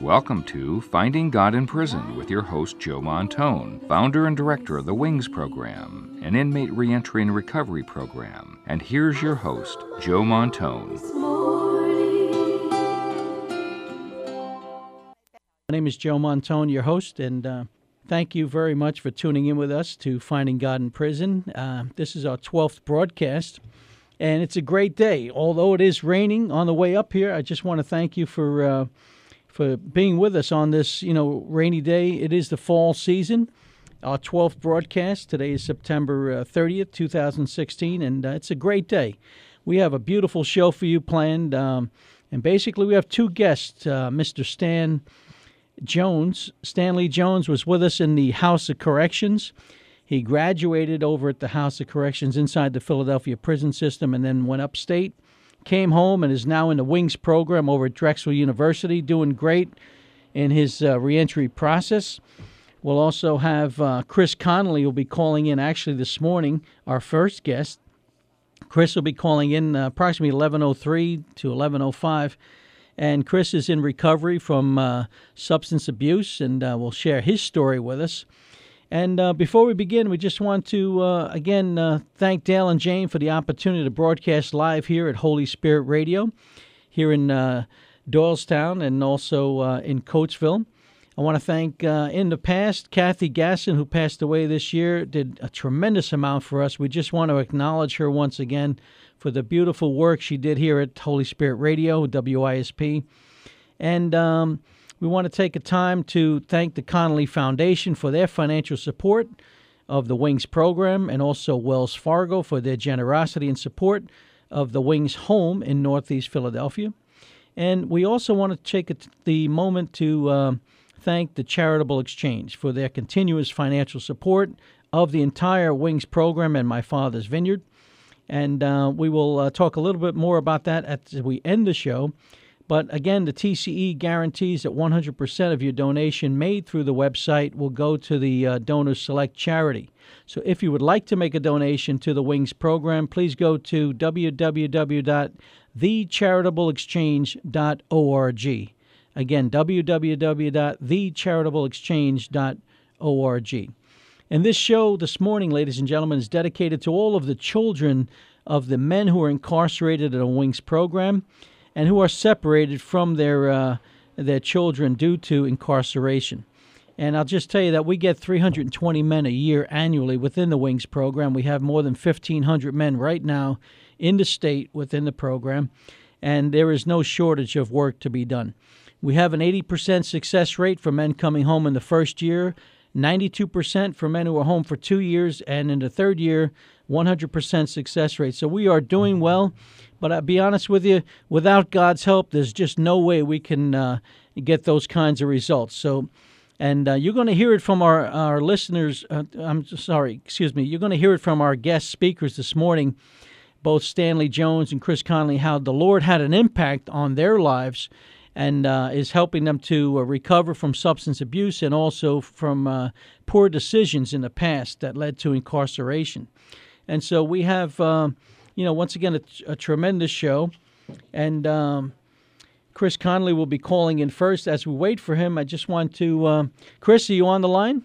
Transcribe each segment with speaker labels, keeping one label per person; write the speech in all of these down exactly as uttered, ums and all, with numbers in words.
Speaker 1: Welcome to Finding God in Prison with your host, Joe Montone, founder and director of the WINGS program, an inmate reentry and recovery program. And here's your host, Joe Montone.
Speaker 2: My name is Joe Montone, your host, and uh, thank you very much for tuning in with us to Finding God in Prison. Uh, this is our twelfth broadcast, and it's a great day. Although it is raining on the way up here, I just want to thank you for uh, for being with us on this, you know, rainy day. It is the fall season. Our twelfth broadcast today is September uh, thirtieth, two thousand sixteen, and uh, it's a great day. We have a beautiful show for you planned, um, and basically we have two guests, uh, Mister Stan Jones. Stanley Jones was with us in the House of Corrections. He graduated over at the House of Corrections inside the Philadelphia prison system and then went upstate, came home, and is now in the WINGS program over at Drexel University, doing great in his uh, reentry process. We'll also have uh, Chris Connolly will be calling in actually this morning, our first guest. Chris will be calling in uh, approximately eleven oh three to eleven oh five. And Chris is in recovery from uh, substance abuse and uh, will share his story with us. And uh, before we begin, we just want to, uh, again, uh, thank Dale and Jane for the opportunity to broadcast live here at Holy Spirit Radio, here in uh, Doylestown and also uh, in Coatesville. I want to thank, uh, in the past, Kathy Gasson, who passed away this year, did a tremendous amount for us. We just want to acknowledge her once again for the beautiful work she did here at Holy Spirit Radio, W I S P. And um, we want to take a time to thank the Connolly Foundation for their financial support of the WINGS program, and also Wells Fargo for their generosity and support of the WINGS home in Northeast Philadelphia. And we also want to take a, the moment to uh, thank the Charitable Exchange for their continuous financial support of the entire WINGS program and My Father's Vineyard. And uh, we will uh, talk a little bit more about that as we end the show. But again, the T C E guarantees that one hundred percent of your donation made through the website will go to the uh, Donors Select charity. So if you would like to make a donation to the WINGS program, please go to w w w dot the charitable exchange dot org. Again, w w w dot the charitable exchange dot org. And this show this morning, ladies and gentlemen, is dedicated to all of the children of the men who are incarcerated in a WINGS program and who are separated from their uh, their children due to incarceration. And I'll just tell you that we get three hundred twenty men a year annually within the WINGS program. We have more than fifteen hundred men right now in the state within the program, and there is no shortage of work to be done. We have an eighty percent success rate for men coming home in the first year, ninety-two percent for men who are home for two years, and in the third year, one hundred percent success rate. So we are doing well, but I'll be honest with you, without God's help, there's just no way we can uh, get those kinds of results. So, and uh, you're going to hear it from our, our listeners, uh, I'm sorry, excuse me, you're going to hear it from our guest speakers this morning, both Stanley Jones and Chris Connolly, how the Lord had an impact on their lives and uh, is helping them to uh, recover from substance abuse and also from uh, poor decisions in the past that led to incarceration. And so we have, uh, you know, once again, a, a tremendous show. And um, Chris Connolly will be calling in first. As we wait for him, I just want to, uh, Chris, are you on the line?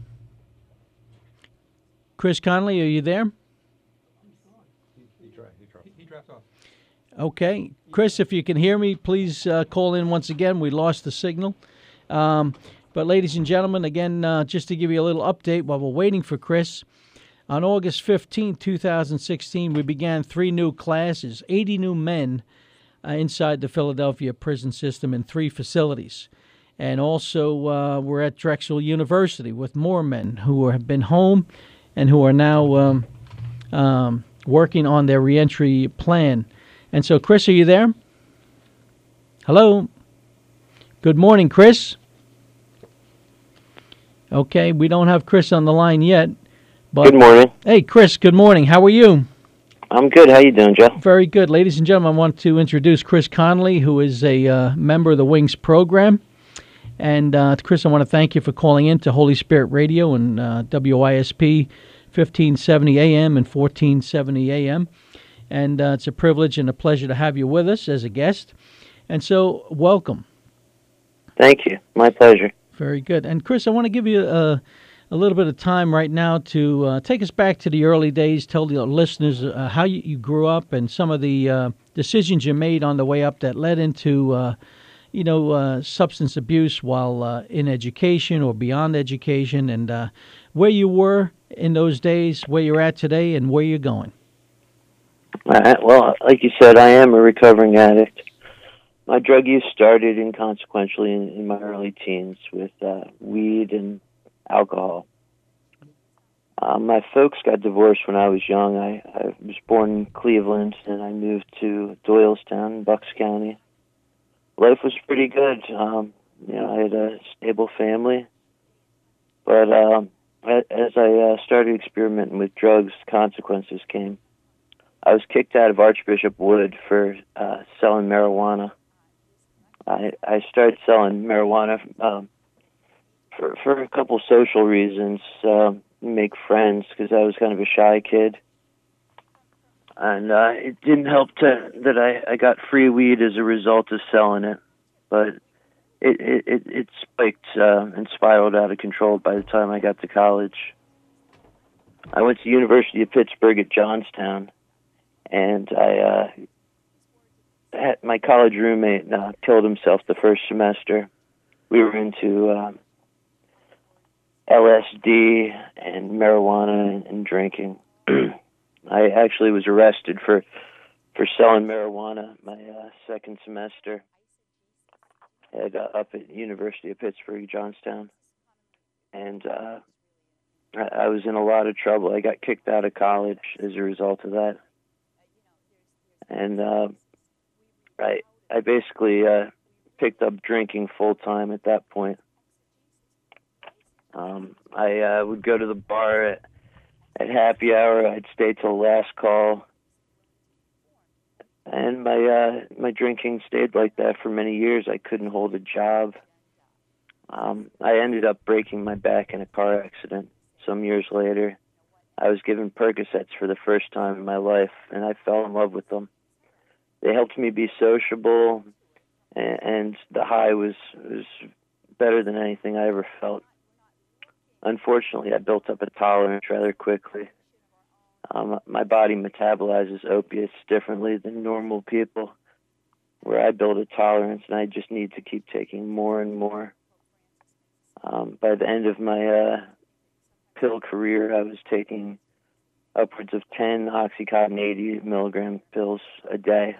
Speaker 2: Chris Connolly, are you there?
Speaker 3: He, dropped, he, dropped. he dropped off.
Speaker 2: Okay. Chris, if you can hear me, please uh, call in once again. We lost the signal. Um, but ladies and gentlemen, again, uh, just to give you a little update while we're waiting for Chris, on August fifteenth, two thousand sixteen, we began three new classes, eighty new men uh, inside the Philadelphia prison system in three facilities. And also uh, we're at Drexel University with more men who have been home and who are now um, um, working on their reentry plan. And so, Chris, are you there? Hello? Good morning, Chris. Okay, we don't have Chris on the line yet. But,
Speaker 4: good morning.
Speaker 2: Hey, Chris, good morning. How are you?
Speaker 4: I'm good. How you doing, Joe?
Speaker 2: Very good. Ladies and gentlemen, I want to introduce Chris Connolly, who is a uh, member of the WINGS program. And, uh, Chris, I want to thank you for calling in to Holy Spirit Radio and uh, W I S P fifteen seventy A M and fourteen seventy A M. And uh, it's a privilege and a pleasure to have you with us as a guest. And so, welcome.
Speaker 4: Thank you. My pleasure.
Speaker 2: Very good. And Chris, I want to give you a, a little bit of time right now to uh, take us back to the early days. Tell the listeners uh, how you, you grew up and some of the uh, decisions you made on the way up that led into, uh, you know, uh, substance abuse while uh, in education or beyond education, and uh, where you were in those days, where you're at today, and where you're going.
Speaker 4: All right. Well, like you said, I am a recovering addict. My drug use started inconsequentially in, in my early teens with uh, weed and alcohol. Uh, my folks got divorced when I was young. I, I was born in Cleveland, and I moved to Doylestown, Bucks County. Life was pretty good. Um, you know, I had a stable family. But um, as I uh, started experimenting with drugs, consequences came. I was kicked out of Archbishop Wood for uh, selling marijuana. I, I started selling marijuana um, for for a couple social reasons, uh, make friends, because I was kind of a shy kid. And uh, it didn't help to, that I, I got free weed as a result of selling it. But it, it, it, it spiked uh, and spiraled out of control by the time I got to college. I went to University of Pittsburgh at Johnstown, and I... Uh, my college roommate uh, killed himself the first semester. We were into uh, L S D and marijuana and, and drinking. I actually was arrested for for selling marijuana my uh, second semester at, uh, up at University of Pittsburgh, Johnstown. And uh, I, I was in a lot of trouble. I got kicked out of college as a result of that. And... Uh, I I basically uh, picked up drinking full time at that point. Um, I uh, would go to the bar at, at happy hour. I'd stay till last call, and my uh, my drinking stayed like that for many years. I couldn't hold a job. Um, I ended up breaking my back in a car accident some years later. I was given Percocets for the first time in my life, and I fell in love with them. They helped me be sociable, and, and the high was, was better than anything I ever felt. Unfortunately, I built up a tolerance rather quickly. Um, my body metabolizes opiates differently than normal people, where I build a tolerance and I just need to keep taking more and more. Um, by the end of my uh, pill career, I was taking upwards of ten Oxycontin eighty milligram pills a day.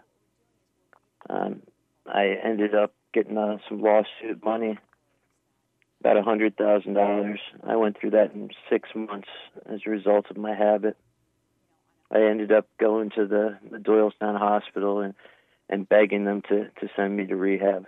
Speaker 4: Um, I ended up getting uh, some lawsuit money, about one hundred thousand dollars. I went through that in six months as a result of my habit. I ended up going to the, the Doylestown Hospital and, and begging them to, to send me to rehab.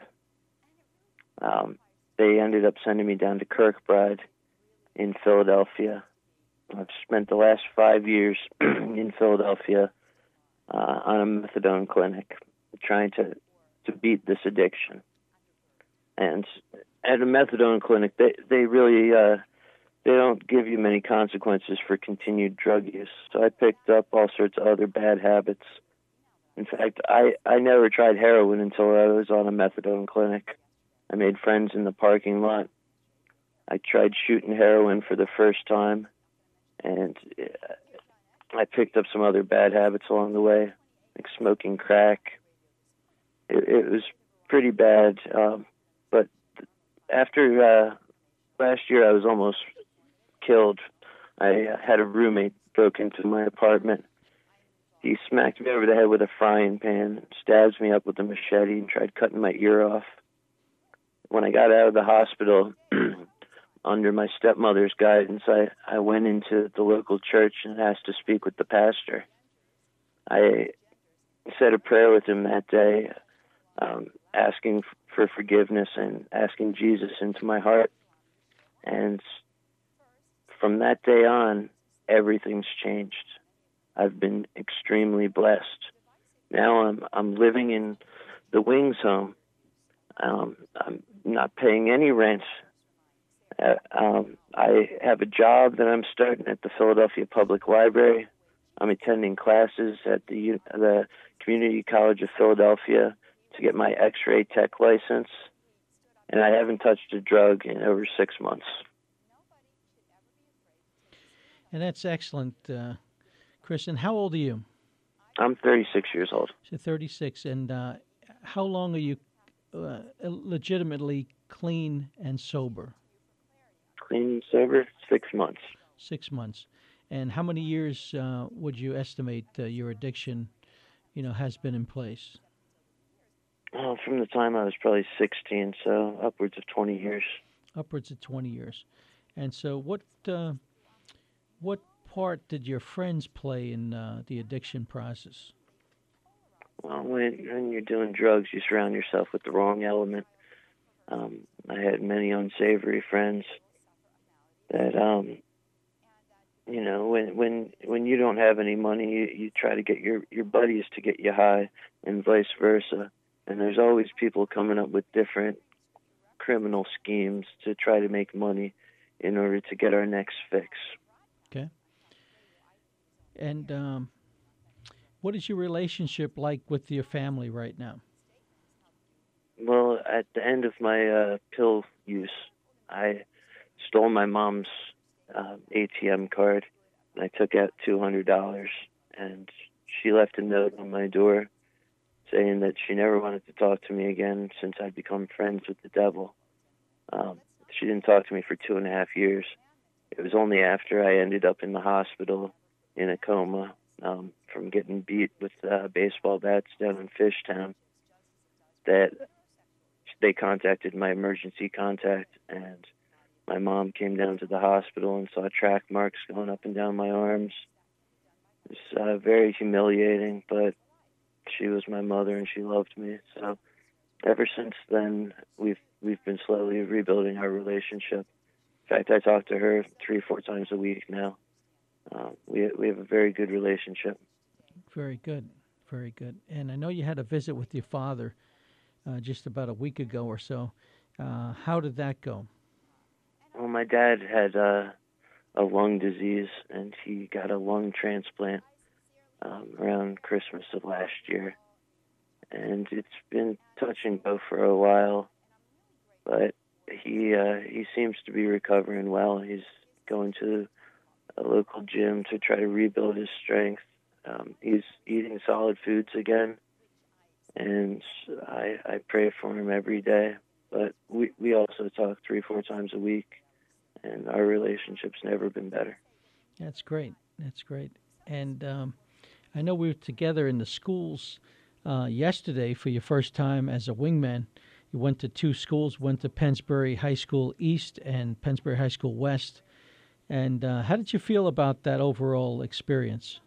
Speaker 4: Um, they ended up sending me down to Kirkbride in Philadelphia. I've spent the last five years in Philadelphia uh, on a methadone clinic, trying to, to beat this addiction. And at a methadone clinic, they, they really, uh, they don't give you many consequences for continued drug use. So I picked up all sorts of other bad habits. In fact, I, I never tried heroin until I was on a methadone clinic. I made friends in the parking lot. I tried shooting heroin for the first time, and I picked up some other bad habits along the way, like smoking crack. It, it was pretty bad, um, but after uh, last year I was almost killed. I uh, had a roommate broke into my apartment. He smacked me over the head with a frying pan, stabs me up with a machete, and tried cutting my ear off. When I got out of the hospital, under my stepmother's guidance, I, I went into the local church and asked to speak with the pastor. I said a prayer with him that day, um, asking for forgiveness and asking Jesus into my heart. And from that day on, everything's changed. I've been extremely blessed. Now I'm I'm living in the Wings home. Um, I'm not paying any rent. Uh, um, I have a job that I'm starting at the Philadelphia Public Library. I'm attending classes at the the Community College of Philadelphia to get my X-ray tech license. and I haven't touched a drug in over six months.
Speaker 2: And that's excellent, uh, Chris. And how old are you?
Speaker 4: I'm thirty-six years old.
Speaker 2: So thirty-six. And uh, how long are you uh, legitimately clean and sober?
Speaker 4: Clean and sober, six months.
Speaker 2: Six months. And how many years uh, would you estimate uh, your addiction, you know, has been in place?
Speaker 4: Oh, from the time I was probably sixteen, so upwards of twenty years.
Speaker 2: Upwards of twenty years. And so what uh, what part did your friends play in uh, the addiction process?
Speaker 4: Well, when, when you're doing drugs, you surround yourself with the wrong element. Um, I had many unsavory friends that, um, you know, when when when you don't have any money, you, you try to get your, your buddies to get you high, and vice versa. And there's always people coming up with different criminal schemes to try to make money in order to get our next fix.
Speaker 2: Okay. And um, what is your relationship like with your family right now?
Speaker 4: Well, at the end of my uh, pill use, I stole my mom's uh, A T M card, and I took out two hundred dollars, and she left a note on my door saying that she never wanted to talk to me again since I'd become friends with the devil. Um, she didn't talk to me for two and a half years. It was only after I ended up in the hospital in a coma um, from getting beat with uh, baseball bats down in Fishtown that they contacted my emergency contact, and my mom came down to the hospital and saw track marks going up and down my arms. It was uh, very humiliating, but she was my mother and she loved me. So ever since then, we've we've been slowly rebuilding our relationship. In fact, I talk to her three, four times a week now. Uh, we we have a very good relationship.
Speaker 2: Very good, very good. And I know you had a visit with your father uh, just about a week ago or so. Uh, how did that go?
Speaker 4: Well, my dad had uh, a lung disease, and he got a lung transplant um, around Christmas of last year. And it's been touch and go for a while, but he uh, he seems to be recovering well. He's going to a local gym to try to rebuild his strength. Um, he's eating solid foods again, and I I pray for him every day. But we, we also talk three, four times a week, and our relationship's never been better.
Speaker 2: That's great. That's great. And um, I know we were together in the schools uh, yesterday for your first time as a wingman. You went to two schools, went to Pennsbury High School East and Pennsbury High School West. And uh, how did you feel about that overall experience?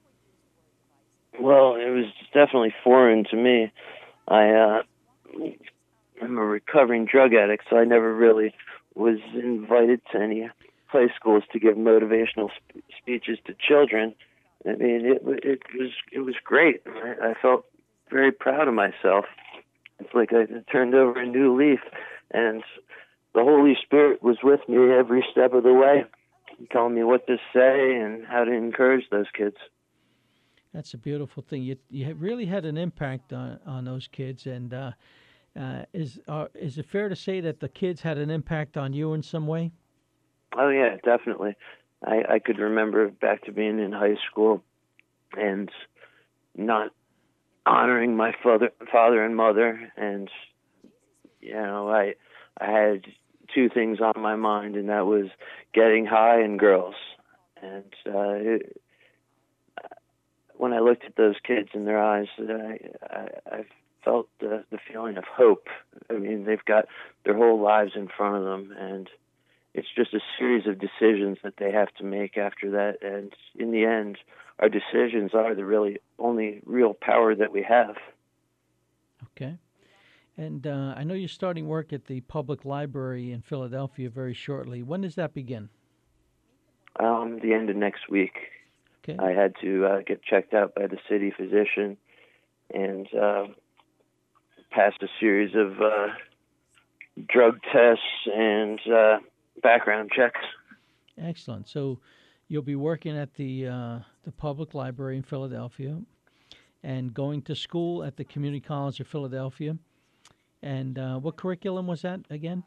Speaker 4: Well, it was definitely foreign to me. I, uh, I'm a recovering drug addict, so I never really was invited to any play schools to give motivational sp- speeches to children. I mean, it, it was it was great. I, I felt very proud of myself. It's like I turned over a new leaf, and the Holy Spirit was with me every step of the way, telling me what to say and how to encourage those kids.
Speaker 2: That's a beautiful thing. You you really had an impact on, on those kids. And uh, uh, is uh, is it fair to say that the kids had an impact on you in some way?
Speaker 4: Oh yeah, definitely. I, I could remember back to being in high school and not honoring my father, father and mother, and you know, I I had two things on my mind, and that was getting high and girls. And uh, it, when I looked at those kids in their eyes, I, I, I felt the, the feeling of hope. I mean, they've got their whole lives in front of them, and it's just a series of decisions that they have to make after that. And in the end, our decisions are the really only real power that we have.
Speaker 2: Okay. And uh, I know you're starting work at the public library in Philadelphia very shortly. When does that begin?
Speaker 4: Um, the end of next week.
Speaker 2: Okay.
Speaker 4: I had to uh, get checked out by the city physician and uh, pass a series of uh, drug tests and uh, background checks.
Speaker 2: Excellent. So you'll be working at the uh, the public library in Philadelphia and going to school at the Community College of Philadelphia. And uh, what curriculum was that again?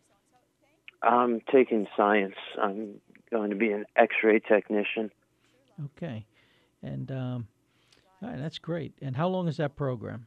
Speaker 4: I'm taking science. I'm going to be an X-ray technician.
Speaker 2: Okay. And um, all right, that's great. And how long is that program?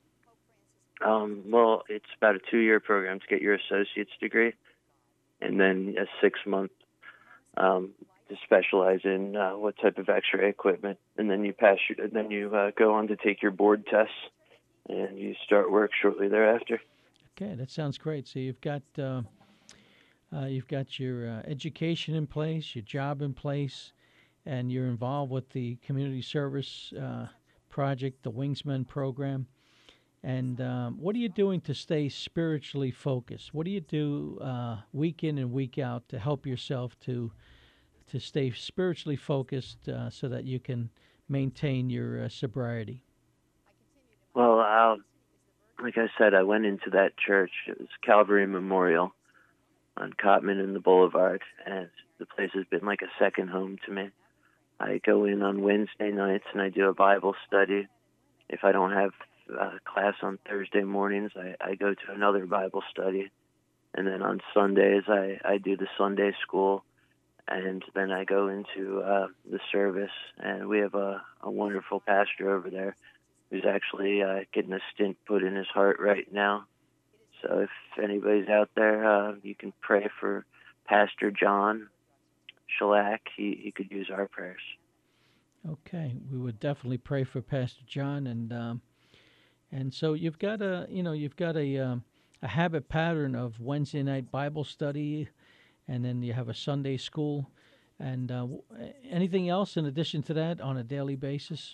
Speaker 4: Um, well, it's about a two-year program to get your associate's degree, and then a six-month um, to specialize in uh, what type of X-ray equipment, and then you pass. Your, and then you uh, go on to take your board tests, and you start work shortly thereafter.
Speaker 2: Okay, that sounds great. So you've got uh, uh, you've got your uh, education in place, your job in place, and you're involved with the community service uh, project, the Wingsman program. And um, what are you doing to stay spiritually focused? What do you do uh, week in and week out to help yourself to to stay spiritually focused uh, so that you can maintain your uh, sobriety?
Speaker 4: Well, uh, like I said, I went into that church. It was Calvary Memorial on Cotman and the Boulevard, and the place has been like a second home to me. I go in on Wednesday nights and I do a Bible study. If I don't have uh, class on Thursday mornings, I, I go to another Bible study. And then on Sundays, I, I do the Sunday school. And then I go into uh, the service. And we have a, a wonderful pastor over there who's actually uh, getting a stint put in his heart right now. So if anybody's out there, uh, you can pray for Pastor John Shellac. He, he could use our prayers.
Speaker 2: Okay, we would definitely pray for Pastor John, and um, and so you've got a you know you've got a um, a habit pattern of Wednesday night Bible study, and then you have a Sunday school, and uh, w- anything else in addition to that on a daily basis?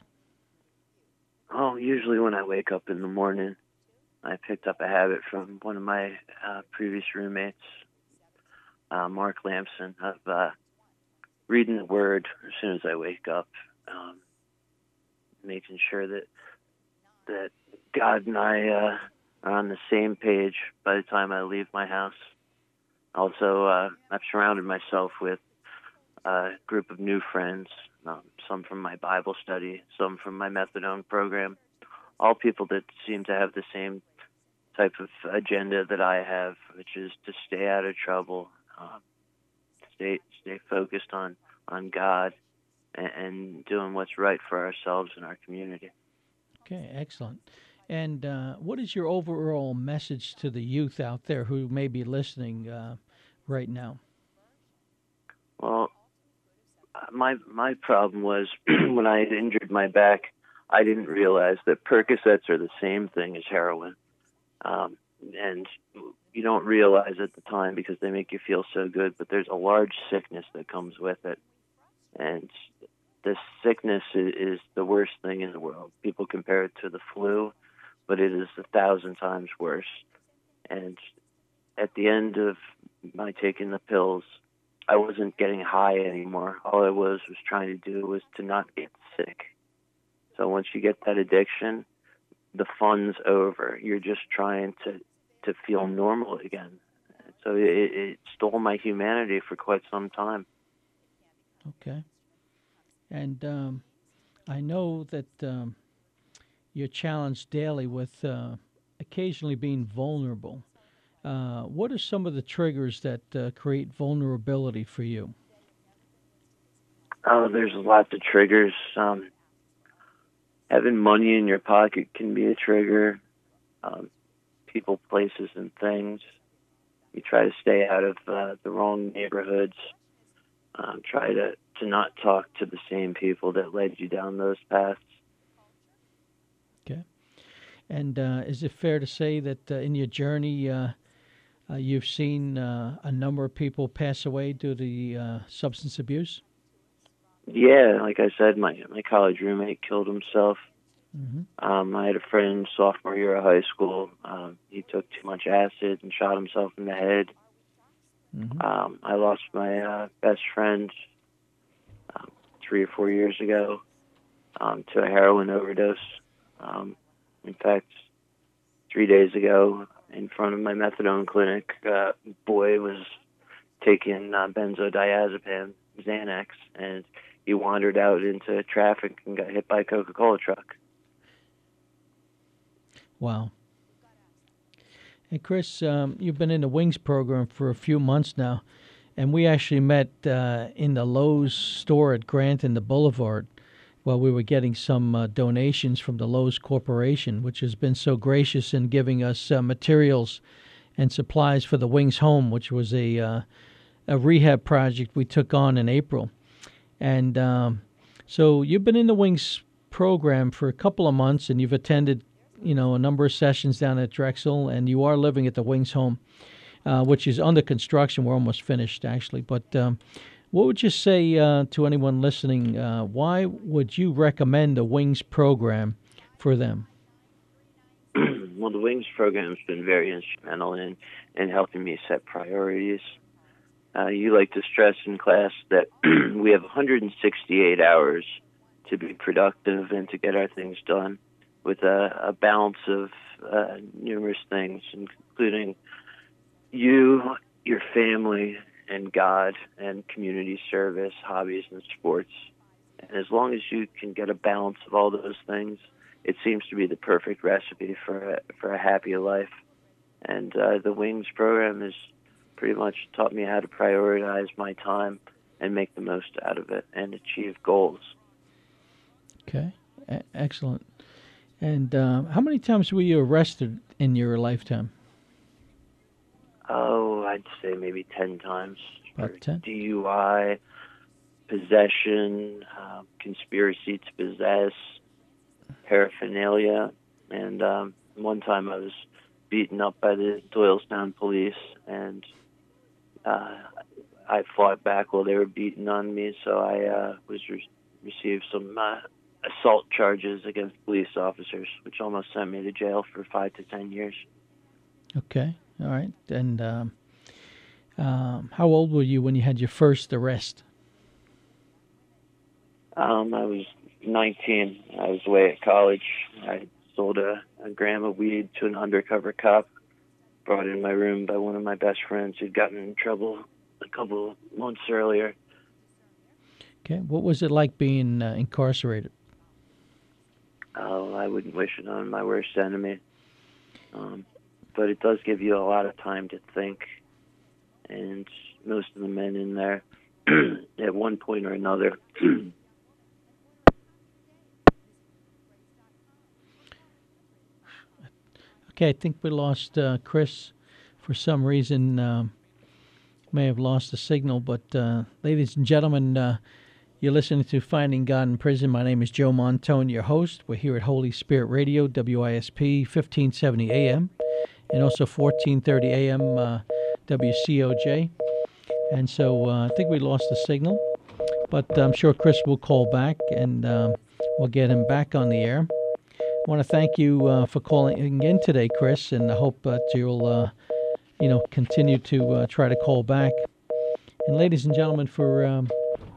Speaker 4: Oh, usually when I wake up in the morning, I picked up a habit from one of my uh, previous roommates, uh, Mark Lamson, of uh, reading the Word as soon as I wake up, um, making sure that that God and I uh, are on the same page by the time I leave my house. Also, uh, I've surrounded myself with a group of new friends, um, some from my Bible study, some from my methadone program, all people that seem to have the same type of agenda that I have, which is to stay out of trouble, um, stay stay focused on, on God and, and doing what's right for ourselves and our community.
Speaker 2: Okay, excellent. And uh, what is your overall message to the youth out there who may be listening uh, right now?
Speaker 4: Well, my my problem was when I had injured my back, I didn't realize that Percocets are the same thing as heroin. Um, and you don't realize at the time because they make you feel so good, but there's a large sickness that comes with it. And this sickness is, is the worst thing in the world. People compare it to the flu, but it is a thousand times worse. And at the end of my taking the pills, I wasn't getting high anymore. All I was was trying to do was to not get sick. So once you get that addiction, the fun's over. You're just trying to, to feel normal again. So it, it stole my humanity for quite some time.
Speaker 2: Okay. And um, I know that um, you're challenged daily with uh, occasionally being vulnerable. Uh, what are some of the triggers that uh, create vulnerability for you?
Speaker 4: Oh, there's lots of triggers. Um, having money in your pocket can be a trigger. Um, people, places, and things. You try to stay out of uh, the wrong neighborhoods. Um, try to, to not talk to the same people that led you down those paths.
Speaker 2: Okay. And uh, is it fair to say that uh, in your journey, uh, uh, you've seen uh, a number of people pass away due to uh, substance abuse?
Speaker 4: Yeah, like I said, my my college roommate killed himself.
Speaker 2: Mm-hmm.
Speaker 4: Um, I had a friend sophomore year of high school. Um, he took too much acid and shot himself in the head.
Speaker 2: Mm-hmm.
Speaker 4: Um, I lost my uh, best friend um, three or four years ago um, to a heroin overdose. Um, in fact, three days ago, in front of my methadone clinic, uh, boy was taking uh, benzodiazepam, Xanax, and he wandered out into traffic and got hit by a Coca-Cola truck.
Speaker 2: Wow. Hey, Chris, um, you've been in the Wings program for a few months now, and we actually met uh, in the Lowe's store at Grant and the Boulevard while we were getting some uh, donations from the Lowe's Corporation, which has been so gracious in giving us uh, materials and supplies for the Wings Home, which was a uh, a rehab project we took on in April. And um, so you've been in the Wings program for a couple of months, and you've attended, you know, a number of sessions down at Drexel, and you are living at the Wings Home, uh, which is under construction. We're almost finished, actually. But um, what would you say uh, to anyone listening? Uh, why would you recommend the Wings program for them?
Speaker 4: Well, the Wings program has been very instrumental in, in helping me set priorities. Uh, you like to stress in class that we have one hundred sixty-eight hours to be productive and to get our things done, with a, a balance of uh, numerous things, including you, your family, and God, and community service, hobbies, and sports. And as long as you can get a balance of all those things, it seems to be the perfect recipe for a, for a happy life. And uh, the Wings program has pretty much taught me how to prioritize my time and make the most out of it and achieve goals.
Speaker 2: Okay, e- excellent. And uh, how many times were you arrested in your lifetime?
Speaker 4: Oh, I'd say maybe ten times.
Speaker 2: About ten?
Speaker 4: D U I, possession, uh, conspiracy to possess, paraphernalia, and um, one time I was beaten up by the Doylestown police, and uh, I fought back while they were beating on me, so I uh, was re- received some uh, assault charges against police officers, which almost sent me to jail for five to ten years.
Speaker 2: Okay, all right. And um, um, how old were you when you had your first arrest?
Speaker 4: Um, I was nineteen. I was away at college. I sold a, a gram of weed to an undercover cop, brought in my room by one of my best friends who'd gotten in trouble a couple of months earlier.
Speaker 2: Okay, what was it like being uh, incarcerated?
Speaker 4: Oh, I wouldn't wish it on my worst enemy. Um, but it does give you a lot of time to think. And most of the men in there, at one point or another,
Speaker 2: Okay, I think we lost uh, Chris for some reason. Um, may have lost the signal, but uh, ladies and gentlemen, uh, you're listening to Finding God in Prison. My name is Joe Montone, your host. We're here at Holy Spirit Radio, W I S P, fifteen seventy A M, and also fourteen thirty A M, uh, W C O J. And so uh, I think we lost the signal, but I'm sure Chris will call back, and um, we'll get him back on the air. I want to thank you uh, for calling in today, Chris, and I hope that you'll, uh, you know, continue to uh, try to call back. And ladies and gentlemen, for um,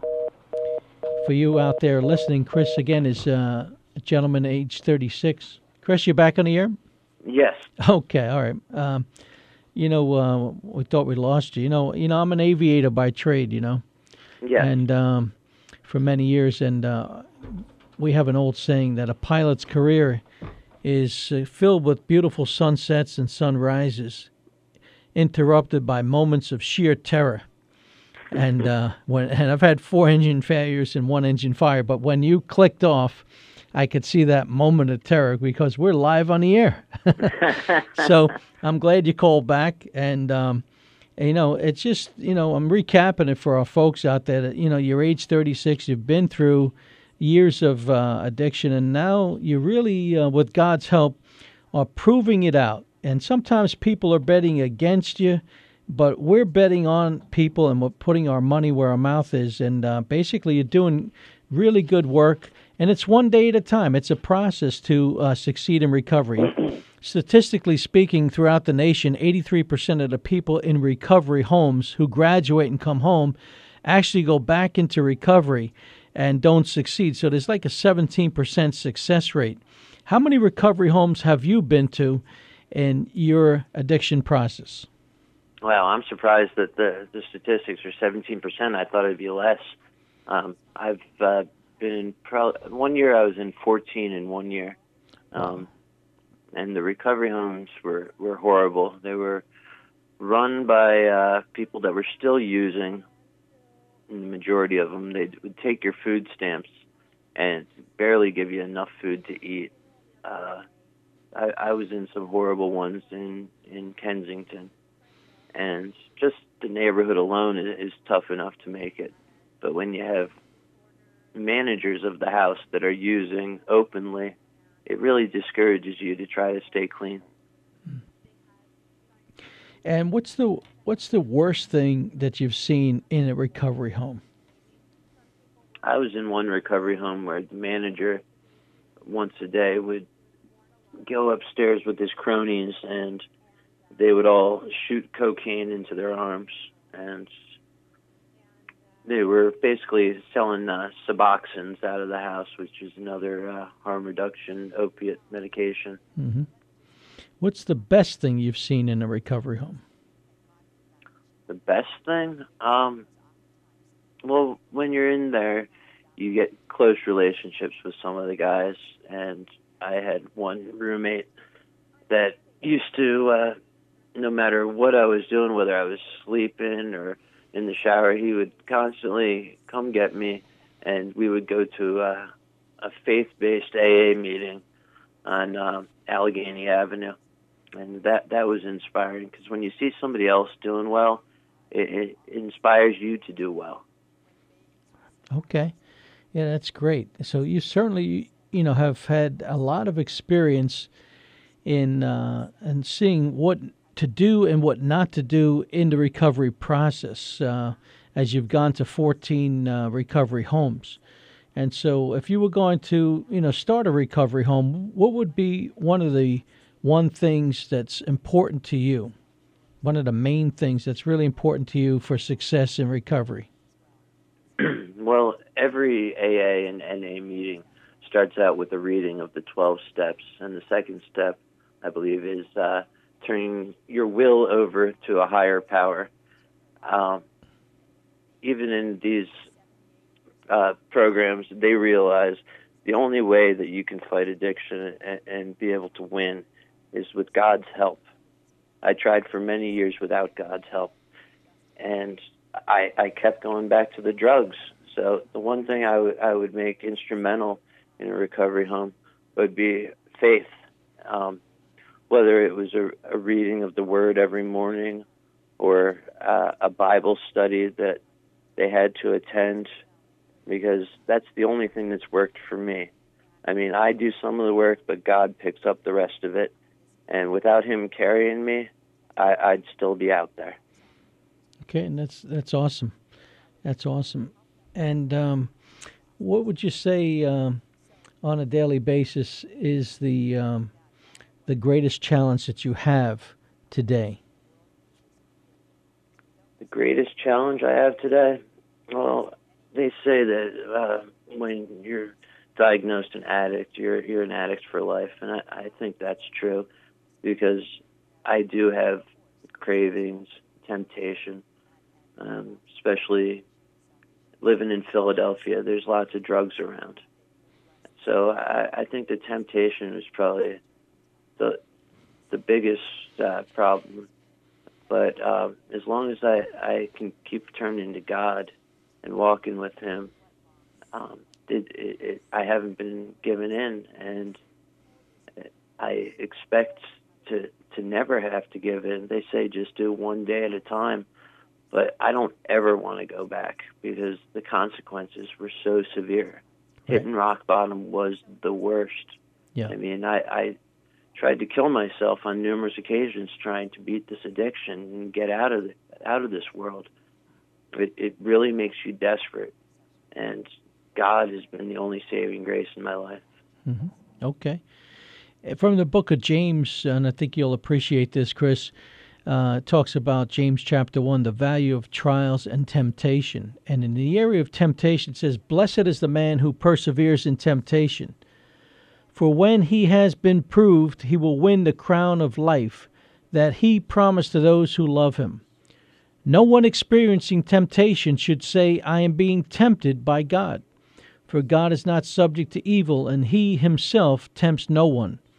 Speaker 2: for you out there listening, Chris again is uh, a gentleman, age thirty-six. Chris, you back on the air?
Speaker 4: yes.
Speaker 2: Okay, all right. Um, you know, uh, we thought we lost you. You know, you know, I'm an aviator by trade. You know,
Speaker 4: Yes.
Speaker 2: and um, for many years, and uh, we have an old saying that a pilot's career is uh, filled with beautiful sunsets and sunrises, interrupted by moments of sheer terror. And uh, when and I've had four engine failures and one engine fire, but when you clicked off, I could see that moment of terror because we're live on the air. So I'm glad you called back, and um, you know, it's just, you know, I'm recapping it for our folks out there that, you know, you're age thirty-six, you've been through years of uh, addiction, and now you really, uh, with God's help, are proving it out. And sometimes people are betting against you, but we're betting on people, and we're putting our money where our mouth is. And uh, basically, you're doing really good work, and it's one day at a time. It's a process to uh, succeed in recovery. Statistically speaking, throughout the nation, eighty-three percent of the people in recovery homes who graduate and come home actually go back into recovery and don't succeed. So there's like a seventeen percent success rate. How many recovery homes have you been to in your addiction process?
Speaker 4: Well, I'm surprised that the, the statistics are seventeen percent. I thought it'd be less. Um, I've uh, been in, pro- one year I was in fourteen in one year. Um, and the recovery homes were, were horrible. They were run by uh, people that were still using. And the majority of them, they would take your food stamps and barely give you enough food to eat. Uh, I, I was in some horrible ones in, in Kensington, and just the neighborhood alone is, is tough enough to make it. But when you have managers of the house that are using openly, it really discourages you to try to stay clean.
Speaker 2: And what's the what's the worst thing that you've seen in a recovery home?
Speaker 4: I was in one recovery home where the manager once a day would go upstairs with his cronies, and they would all shoot cocaine into their arms, and they were basically selling uh, Suboxones out of the house, which is another uh, harm reduction opiate medication.
Speaker 2: Mm-hmm. What's the best thing you've seen in a recovery home?
Speaker 4: The best thing? Um, well, when you're in there, you get close relationships with some of the guys, and I had one roommate that used to, uh, no matter what I was doing, whether I was sleeping or in the shower, he would constantly come get me, and we would go to uh, a faith-based A A meeting on um, Allegheny Avenue. And that that was inspiring, because when you see somebody else doing well, it, it inspires you to do well.
Speaker 2: Okay. Yeah, that's great. So you certainly, you know, have had a lot of experience in uh, in seeing what to do and what not to do in the recovery process, uh, as you've gone to fourteen uh, recovery homes. And so if you were going to, you know, start a recovery home, what would be one of the one things that's important to you, one of the main things that's really important to you for success in recovery?
Speaker 4: Well, every A A and N A meeting starts out with a reading of the twelve steps, and the second step, I believe, is uh, turning your will over to a higher power. Um, even in these uh, programs, they realize the only way that you can fight addiction and, and be able to win is with God's help. I tried for many years without God's help, and I, I kept going back to the drugs. So the one thing I would I would make instrumental in a recovery home would be faith. Um, whether it was a, a reading of the Word every morning, or uh, a Bible study that they had to attend, because that's the only thing that's worked for me. I mean, I do some of the work, but God picks up the rest of it. And without Him carrying me, I, I'd still be out there.
Speaker 2: Okay, and that's that's awesome. That's awesome. And um, what would you say um, on a daily basis is the um, the greatest challenge that you have today?
Speaker 4: The greatest challenge I have today? Well, they say that uh, when you're diagnosed an addict, you're you're an addict for life, and I, I think that's true, because I do have cravings, temptation, um, especially living in Philadelphia. There's lots of drugs around. So I, I think the temptation is probably the the biggest uh, problem. But uh, as long as I, I can keep turning to God and walking with Him, um, it, it, it, I haven't been given in, and I expect to to never have to give in. They say just do one day at a time, but I don't ever want to go back, because the consequences were so severe. Right. Hitting rock bottom was the worst.
Speaker 2: Yeah.
Speaker 4: I mean, I, I tried to kill myself on numerous occasions trying to beat this addiction and get out of the, out of this world. It, it really makes you desperate, and God has been the only saving grace in my life.
Speaker 2: Mm-hmm. Okay. From the book of James, and I think you'll appreciate this, Chris, uh, it talks about James chapter one, the value of trials and temptation. And in the area of temptation, it says, "Blessed is the man who perseveres in temptation. For when he has been proved, he will win the crown of life that he promised to those who love him. No one experiencing temptation should say, 'I am being tempted by God.' For God is not subject to evil, and he himself tempts no one.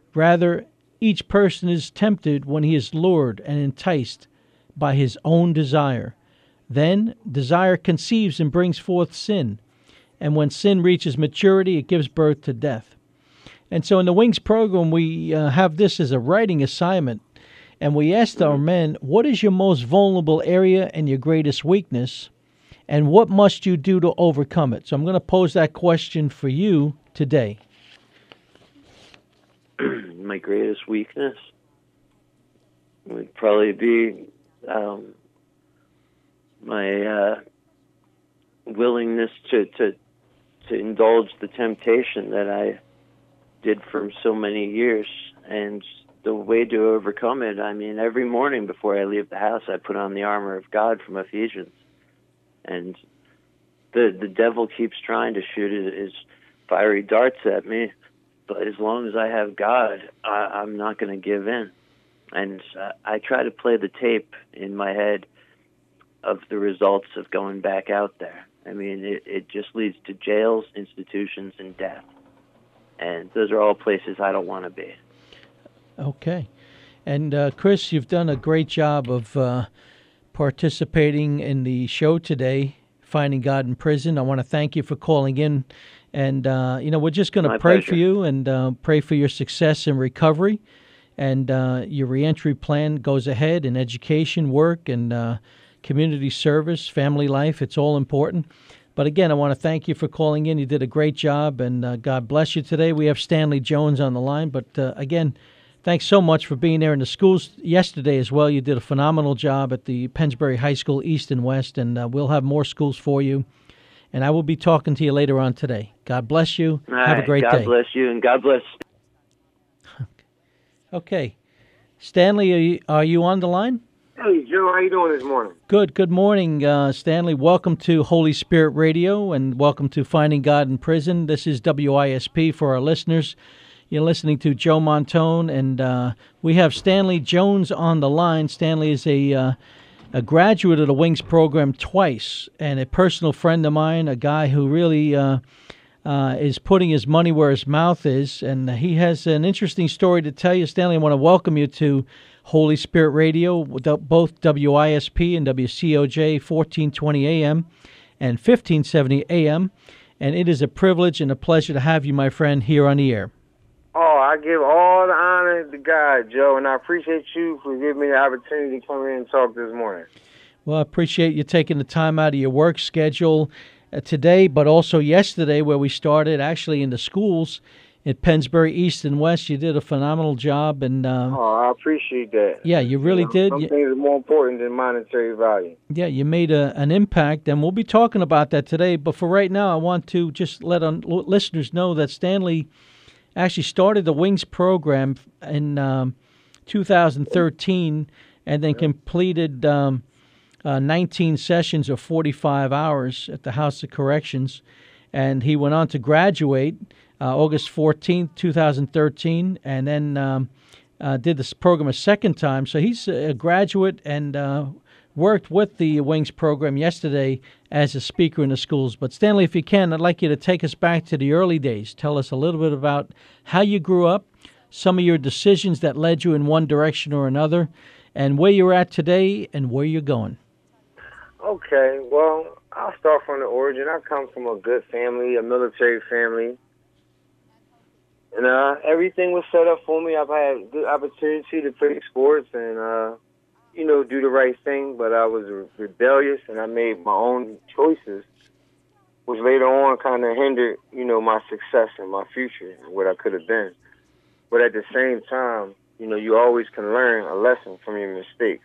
Speaker 2: Rather, each person is tempted when he is lured and enticed by his own desire. Then desire conceives and brings forth sin. And when sin reaches maturity, it gives birth to death. And so in the Wings program, we uh, have this as a writing assignment. And we asked our men, what is your most vulnerable area and your greatest weakness? And what must you do to overcome it? So I'm going to pose that question for you today.
Speaker 4: My greatest weakness would probably be um, my uh, willingness to, to to indulge the temptation that I did for so many years. And the way to overcome it, I mean, every morning before I leave the house, I put on the armor of God from Ephesians. And the the devil keeps trying to shoot his fiery darts at me. But as long as I have God, I, I'm not going to give in. And uh, I try to play the tape in my head of the results of going back out there. I mean, it, it just leads to jails, institutions, and death. And those are all places I don't want to be.
Speaker 2: Okay. And uh, Chris, you've done a great job of uh, participating in the show today, Finding God in Prison. I want to thank you for calling in. And, uh, you know, we're just going to pray
Speaker 4: pleasure.
Speaker 2: for you and uh, pray for your success in recovery. And uh, your reentry plan goes ahead in education, work, and uh, community service, family life. It's all important. But again, I want to thank you for calling in. You did a great job, and uh, God bless you today. We have Stanley Jones on the line. But uh, again, thanks so much for being there in the schools yesterday as well. You did a phenomenal job at the Pennsbury High School East and West, and uh, we'll have more schools for you. And I will be talking to you later on today. God bless you.
Speaker 4: All
Speaker 2: Have
Speaker 4: right,
Speaker 2: a great
Speaker 4: God
Speaker 2: day.
Speaker 4: God bless you, and God bless.
Speaker 2: Okay. Stanley, are you, are you on the line?
Speaker 5: Hey, Joe, how you doing this morning?
Speaker 2: Good. Good morning, uh, Stanley. Welcome to Holy Spirit Radio, and welcome to Finding God in Prison. This is W I S P for our listeners. You're listening to Joe Montone, and uh, we have Stanley Jones on the line. Stanley is a uh, a graduate of the Wings program twice, and a personal friend of mine, a guy who really uh, uh, is putting his money where his mouth is, and he has an interesting story to tell you. Stanley, I want to welcome you to Holy Spirit Radio, both W I S P and W C O J, fourteen twenty A M and fifteen seventy A M, and it is a privilege and a pleasure to have you, my friend, here on the air.
Speaker 5: Oh, I give all the honor to God, Joe, and I appreciate you for giving me the opportunity to come in and talk this morning.
Speaker 2: Well, I appreciate you taking the time out of your work schedule uh, today, but also yesterday where we started actually in the schools at Pennsbury East and West. You did a phenomenal job. and um,
Speaker 5: Oh, I appreciate that.
Speaker 2: Yeah, you really
Speaker 5: you know,
Speaker 2: did.
Speaker 5: Some
Speaker 2: You,
Speaker 5: things are more important than monetary value.
Speaker 2: yeah, you made a, an impact, and we'll be talking about that today. But for right now, I want to just let on, listeners know that Stanley actually started the Wings program in um, two thousand thirteen and then completed um, uh, nineteen sessions of forty-five hours at the House of Corrections. And he went on to graduate uh, August fourteenth, two thousand thirteen, and then um, uh, did this program a second time. So he's a graduate and uh, worked with the Wings program yesterday as a speaker in the schools. But Stanley, if you can, I'd like you to take us back to the early days. Tell us a little bit about how you grew up, some of your decisions that led you in one direction or another, and where you're at today and where you're going.
Speaker 5: Okay, well, I'll start from the origin. I come from a good family, a military family. And uh, everything was set up for me. I've had good opportunity to play sports and, uh, you know, do the right thing. But I was re- rebellious, and I made my own choices, which later on kind of hindered, you know, my success and my future and what I could have been. But at the same time, you know, you always can learn a lesson from your mistakes.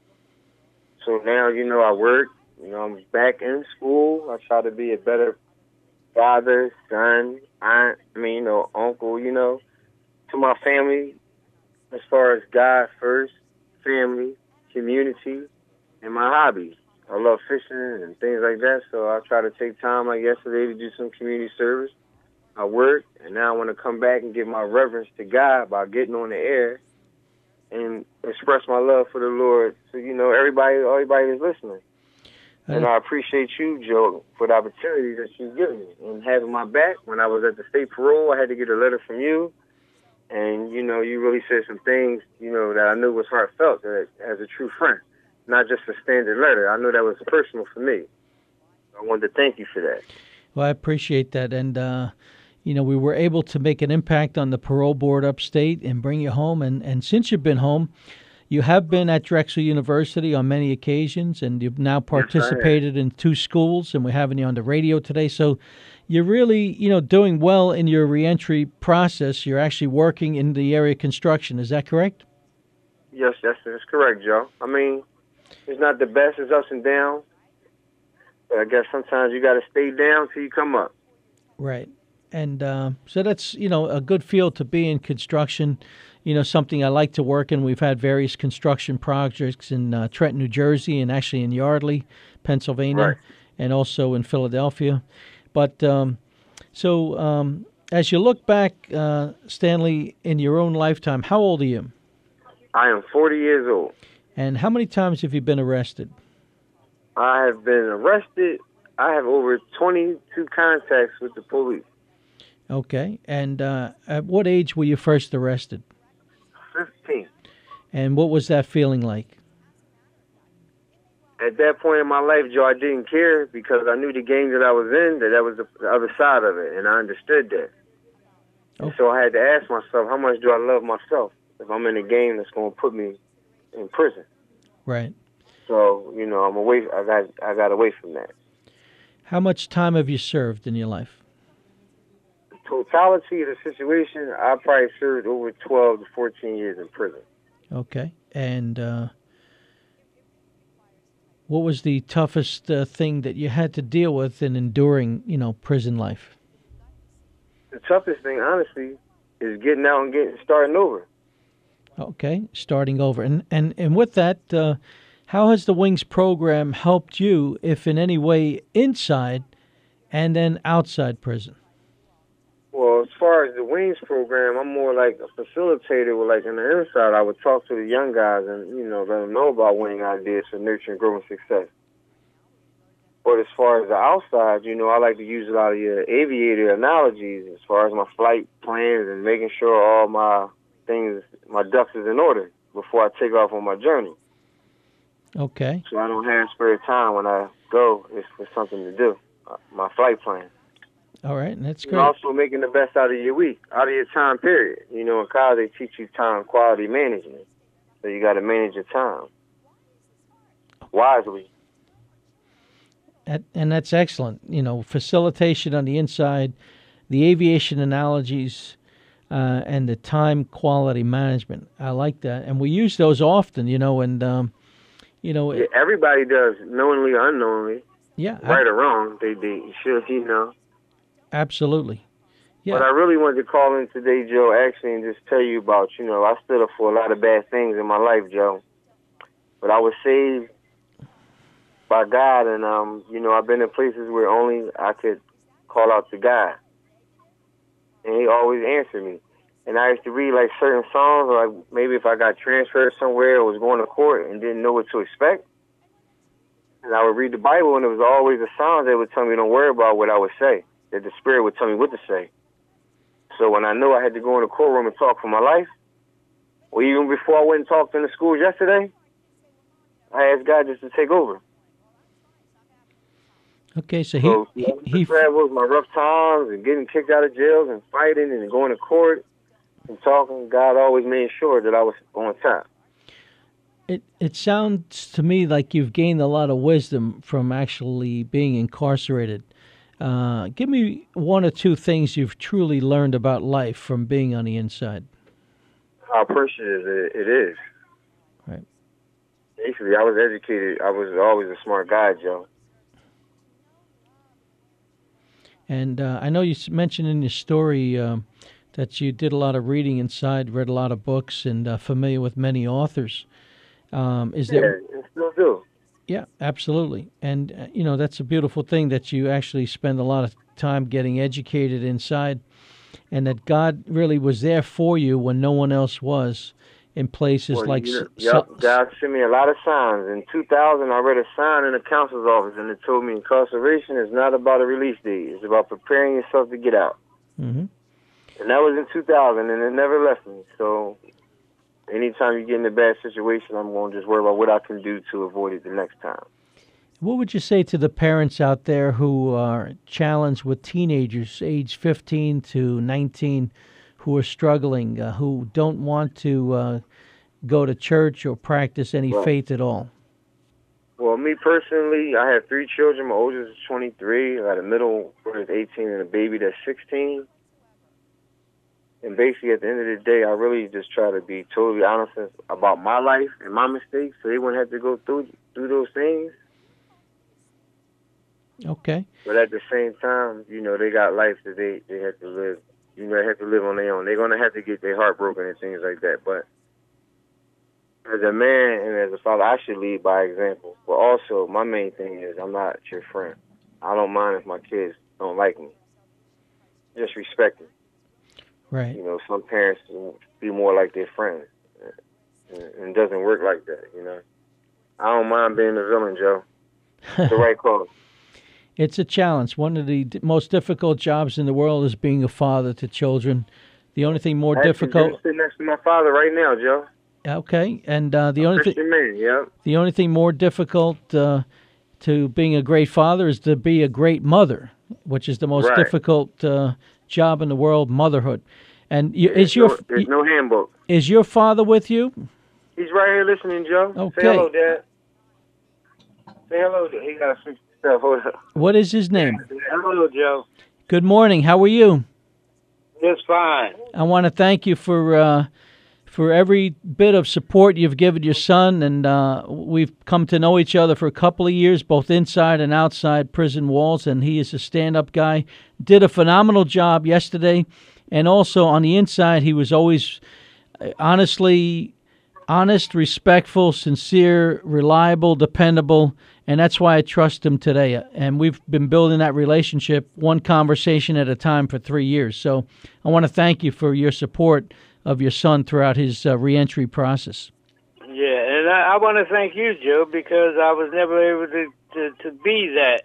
Speaker 5: So now, you know, I work. You know, I'm back in school. I try to be a better father, son, aunt, I mean, you know, uncle, you know, to my family, as far as God first, family, community, and my hobbies. I love fishing and things like that, so I try to take time like yesterday to do some community service. I work, and now I want to come back and give my reverence to God by getting on the air and express my love for the Lord to, you know, everybody, everybody is listening. And I appreciate you, Joe, for the opportunity that you've given me and having my back. When I was at the state parole, I had to get a letter from you And, you know, you really said some things, you know, that I knew was heartfelt that, as a true friend, not just a standard letter. I knew that was personal for me. I wanted to thank you for that.
Speaker 2: Well, I appreciate that. And, uh, you know, we were able to make an impact on the parole board upstate and bring you home. And, and since you've been home, you have been at Drexel University on many occasions, and you've now participated in two schools, and we're having you on the radio today. So you're really, you know, doing well in your reentry process. You're actually working in the area of construction. Is that correct?
Speaker 5: Yes, that's, that's correct, Joe. I mean, it's not the best. It's ups and downs. But I guess sometimes you got to stay down till you come up.
Speaker 2: Right. And uh, so that's, you know, a good field to be in, construction. You know, something I like to work in. We've had various construction projects in uh, Trenton, New Jersey, and actually in Yardley, Pennsylvania,
Speaker 5: right.
Speaker 2: and also in Philadelphia. But um, so um, as you look back, uh, Stanley, in your own lifetime, how old are you?
Speaker 5: I am forty years old.
Speaker 2: And how many times have you been arrested?
Speaker 5: I have been arrested. I have over twenty-two contacts with the police.
Speaker 2: Okay. And uh, at what age were you first arrested?
Speaker 5: fifteen.
Speaker 2: And what was that feeling like?
Speaker 5: At that point in my life, Joe, I didn't care because I knew the game that I was in, that that was the, the other side of it, and I understood that.
Speaker 2: Oh.
Speaker 5: So I had to ask myself, how much do I love myself if I'm in a game that's going to put me in prison?
Speaker 2: Right.
Speaker 5: So, you know, I'm away. I got I got away from that.
Speaker 2: How much time have you served in your life?
Speaker 5: The totality of the situation, I probably served over twelve to fourteen years in prison.
Speaker 2: Okay. And uh, what was the toughest uh, thing that you had to deal with in enduring, you know, prison life?
Speaker 5: The toughest thing, honestly, is getting out and getting starting over.
Speaker 2: Okay, starting over. And and, and with that, uh, how has the Wings program helped you, if in any way, inside and then outside prison?
Speaker 5: Well, as far as the Wings program, I'm more like a facilitator. With like on the inside, I would talk to the young guys and, you know, let them know about winning ideas for nurturing growth and success. But as far as the outside, you know, I like to use a lot of your aviator analogies as far as my flight plans and making sure all my things, my ducks is in order before I take off on my journey.
Speaker 2: Okay.
Speaker 5: So I don't have spare time when I go. It's for something to do, my flight plan.
Speaker 2: All right, and that's great.
Speaker 5: And also making the best out of your week, out of your time period. You know, in college they teach you time quality management. So you got to manage your time wisely.
Speaker 2: At, and that's excellent. You know, facilitation on the inside, the aviation analogies, uh, and the time quality management. I like that. And we use those often, you know, and, um, you know.
Speaker 5: Yeah, everybody does, knowingly or unknowingly.
Speaker 2: Yeah.
Speaker 5: Right
Speaker 2: I,
Speaker 5: or wrong, they, they should, you know.
Speaker 2: Absolutely. Yeah.
Speaker 5: But I really wanted to call in today, Joe, actually, and just tell you about, you know, I stood up for a lot of bad things in my life, Joe. But I was saved by God, and, um, you know, I've been in places where only I could call out to God. And he always answered me. And I used to read, like, certain songs, or like maybe if I got transferred somewhere or was going to court and didn't know what to expect. And I would read the Bible, and it was always a song that would tell me don't worry about what I would say, that the Spirit would tell me what to say. So when I knew I had to go in the courtroom and talk for my life, or even before I went and talked in the schools yesterday, I asked God just to take over.
Speaker 2: Okay, so he...
Speaker 5: So,
Speaker 2: he,
Speaker 5: he
Speaker 2: he
Speaker 5: travels, my rough times, and getting kicked out of jails, and fighting, and going to court, and talking, God always made sure that I was on top.
Speaker 2: It it sounds to me like you've gained a lot of wisdom from actually being incarcerated. Uh, give me one or two things you've truly learned about life from being on the inside.
Speaker 5: How appreciative it, it is.
Speaker 2: Right.
Speaker 5: Basically, I was educated. I was always a smart guy, Joe.
Speaker 2: And uh, I know you s- mentioned in your story um, that you did a lot of reading inside, read a lot of books, and uh, familiar with many authors. Um, is there?
Speaker 5: Yeah, and still do.
Speaker 2: Yeah, absolutely. And, uh, you know, that's a beautiful thing that you actually spend a lot of time getting educated inside, and that God really was there for you when no one else was in places
Speaker 5: Well,
Speaker 2: like...
Speaker 5: you know,
Speaker 2: s-
Speaker 5: yep,
Speaker 2: s-
Speaker 5: God sent me a lot of signs. In two thousand, I read a sign in the counsel's office, and it told me incarceration is not about a release date. It's about preparing yourself to get out.
Speaker 2: Mm-hmm.
Speaker 5: And that was in two thousand, and it never left me. So anytime you get in a bad situation, I'm going to just worry about what I can do to avoid it the next time.
Speaker 2: What would you say to the parents out there who are challenged with teenagers, age fifteen to nineteen, who are struggling, uh, who don't want to uh, go to church or practice any
Speaker 5: Well,
Speaker 2: faith at all?
Speaker 5: Well, me personally, I have three children. My oldest is twenty-three. I got a middle who is eighteen and a baby that's sixteen. And basically, at the end of the day, I really just try to be totally honest about my life and my mistakes so they wouldn't have to go through through those things.
Speaker 2: Okay.
Speaker 5: But at the same time, you know, they got life that they, they have to live. You know, they have to live on their own. They're going to have to get their heart broken and things like that. But as a man and as a father, I should lead by example. But also, my main thing is I'm not your friend. I don't mind if my kids don't like me. Just respect me.
Speaker 2: Right.
Speaker 5: You know, some parents be more like their friends. And it doesn't work like that, you know. I don't mind being a villain, Joe. It's the right call.
Speaker 2: It's a challenge. One of the d- most difficult jobs in the world is being a father to children. The only thing more
Speaker 5: Actually,
Speaker 2: difficult.
Speaker 5: I'm sitting next to my father right now, Joe.
Speaker 2: Okay, and uh, the only thing.
Speaker 5: Christian man, yeah.
Speaker 2: The only thing more difficult uh, to being a great father is to be a great mother, which is the most
Speaker 5: Right.
Speaker 2: difficult uh, job in the world, motherhood. And you, is
Speaker 5: There's
Speaker 2: your
Speaker 5: no, there's no handbook.
Speaker 2: is your father with you?
Speaker 5: He's right here listening, Joe.
Speaker 2: Okay.
Speaker 5: Say hello, Dad. Say hello, Dad. He got to fix stuff. Hold up.
Speaker 2: What is his name?
Speaker 5: Hello, Joe.
Speaker 2: Good morning. How are you?
Speaker 5: Just fine.
Speaker 2: I want to thank you for uh, for every bit of support you've given your son, and uh, we've come to know each other for a couple of years, both inside and outside prison walls, and he is a stand-up guy. Did a phenomenal job yesterday, and also on the inside, he was always uh, honestly honest, respectful, sincere, reliable, dependable, and that's why I trust him today. And we've been building that relationship one conversation at a time for three years. So I want to thank you for your support of your son throughout his uh, reentry process.
Speaker 6: Yeah, and I, I want to thank you, Joe, because I was never able to, to, to be that,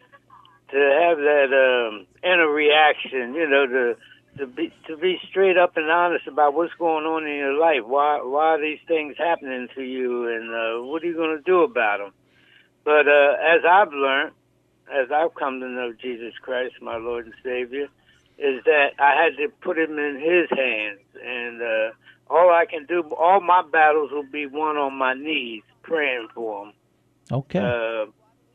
Speaker 6: to have that um, inner reaction, you know, to to be to be straight up and honest about what's going on in your life. Why why are these things happening to you, and uh, what are you going to do about them? But uh, as I've learned, as I've come to know Jesus Christ, my Lord and Savior, is that I had to put him in his hands. And uh, all I can do, all my battles will be won on my knees, praying for him.
Speaker 2: Okay.
Speaker 6: Uh,